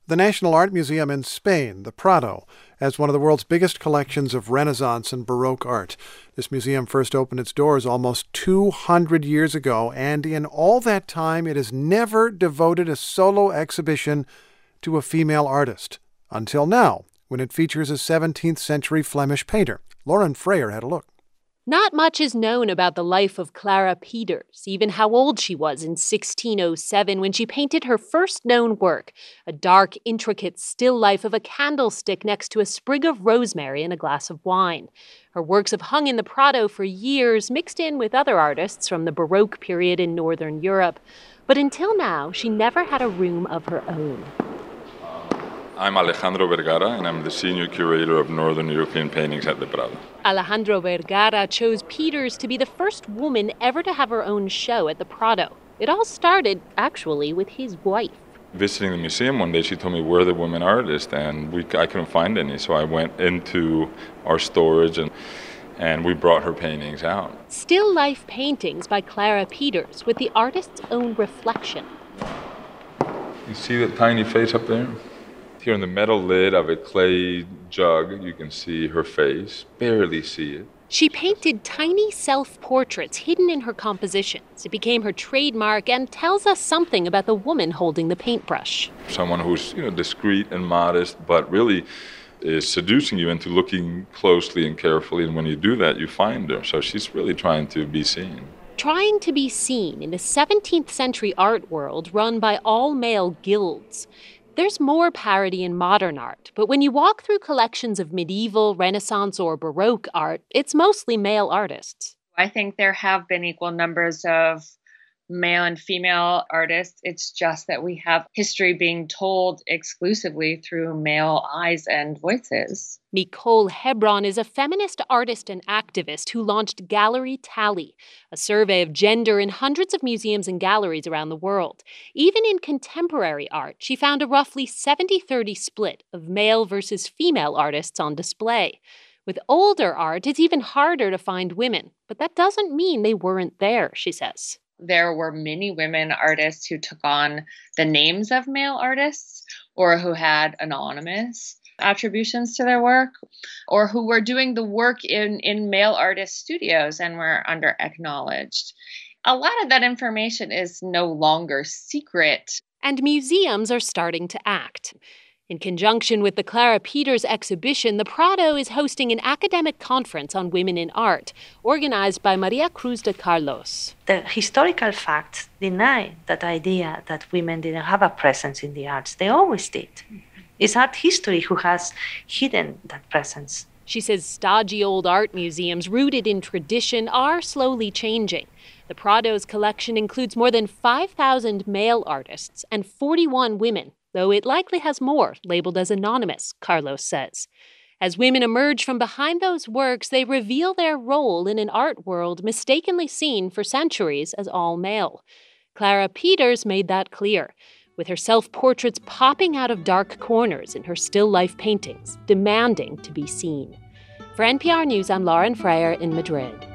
The National Art Museum in Spain, the Prado, has one of the world's biggest collections of Renaissance and Baroque art. This museum first opened its doors almost 200 years ago, and in all that time, it has never devoted a solo exhibition to a female artist. Until now, when it features a 17th century Flemish painter. Lauren Freyer had a look. Not much is known about the life of Clara Peters, even how old she was in 1607 when she painted her first known work, a dark, intricate still life of a candlestick next to a sprig of rosemary and a glass of wine. Her works have hung in the Prado for years, mixed in with other artists from the Baroque period in Northern Europe. But until now, she never had a room of her own. I'm Alejandro Vergara, and I'm the senior curator of Northern European paintings at the Prado. Alejandro Vergara chose Peters to be the first woman ever to have her own show at the Prado. It all started, actually, with his wife. Visiting the museum one day, she told me, where are the women artists? And I couldn't find any, so I went into our storage and we brought her paintings out. Still life paintings by Clara Peters with the artist's own reflection. You see that tiny face up there? Here on the metal lid of a clay jug, you can see her face, barely see it. She painted tiny self-portraits hidden in her compositions. It became her trademark and tells us something about the woman holding the paintbrush. Someone who's, discreet and modest, but really is seducing you into looking closely and carefully. And when you do that, you find her. So she's really trying to be seen. Trying to be seen in the 17th century art world run by all-male guilds. There's more parody in modern art, but when you walk through collections of medieval, Renaissance, or Baroque art, it's mostly male artists. I think there have been equal numbers of male and female artists. It's just that we have history being told exclusively through male eyes and voices. Nicole Hebron is a feminist artist and activist who launched Gallery Tally, a survey of gender in hundreds of museums and galleries around the world. Even in contemporary art, she found a roughly 70-30 split of male versus female artists on display. With older art, it's even harder to find women, but that doesn't mean they weren't there, she says. There were many women artists who took on the names of male artists or who had anonymous attributions to their work or who were doing the work in male artist studios and were under-acknowledged. A lot of that information is no longer secret. And museums are starting to act. In conjunction with the Clara Peters exhibition, the Prado is hosting an academic conference on women in art, organized by Maria Cruz de Carlos. The historical facts deny that idea that women didn't have a presence in the arts. They always did. It's art history who has hidden that presence. She says stodgy old art museums rooted in tradition are slowly changing. The Prado's collection includes more than 5,000 male artists and 41 women, though it likely has more, labeled as anonymous, Carlos says. As women emerge from behind those works, they reveal their role in an art world mistakenly seen for centuries as all male. Clara Peters made that clear, with her self-portraits popping out of dark corners in her still-life paintings, demanding to be seen. For NPR News, I'm Lauren Freyer in Madrid.